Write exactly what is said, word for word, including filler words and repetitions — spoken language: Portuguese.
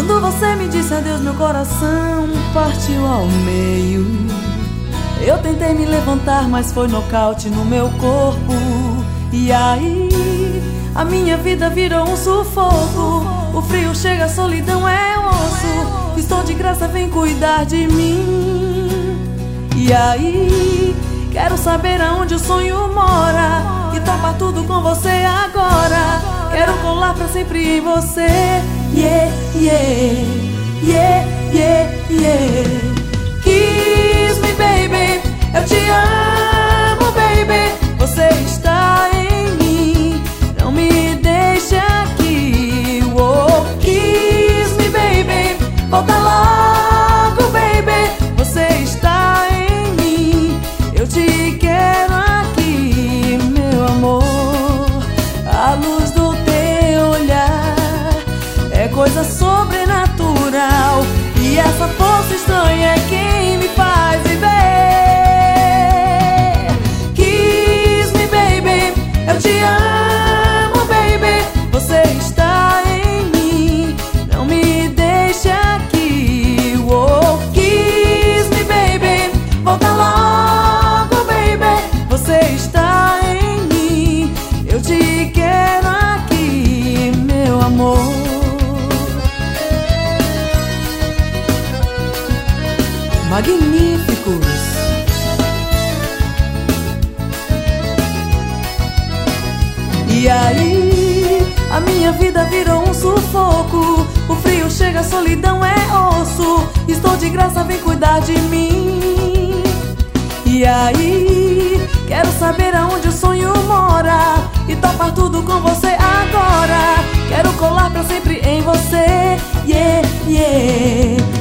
Quando você me disse adeus, meu coração partiu ao meio. Eu tentei me levantar, mas foi nocaute no meu corpo. E aí, a minha vida virou um sufoco. O frio chega, a solidão é osso. Estou de graça, vem cuidar de mim. E aí, quero saber aonde o sonho mora e topar tudo com você agora. Quero colar pra sempre em você. Yeah, yeah, yeah, yeah, yeah. Kiss me, baby, eu te amo, baby. Você está em mim, não me deixe aqui. Oh, kiss me, baby, volta logo, baby. Você está em mim, eu te quero aqui, meu amor. A luz do teu olhar é coisa sobrenatural, e essa força estranha é quem me faz viver. Kiss me, baby, eu te amo, baby. Você está em mim, não me deixe aqui. Oh, kiss me, baby, volta logo, baby. Você está em mim, eu te quero aqui, meu amor. Magníficos. E aí, a minha vida virou um sufoco. O frio chega, a solidão é osso. Estou de graça, vem cuidar de mim. E aí, quero saber aonde o sonho mora e topar tudo com você agora. Quero colar pra sempre em você. Yeah, yeah.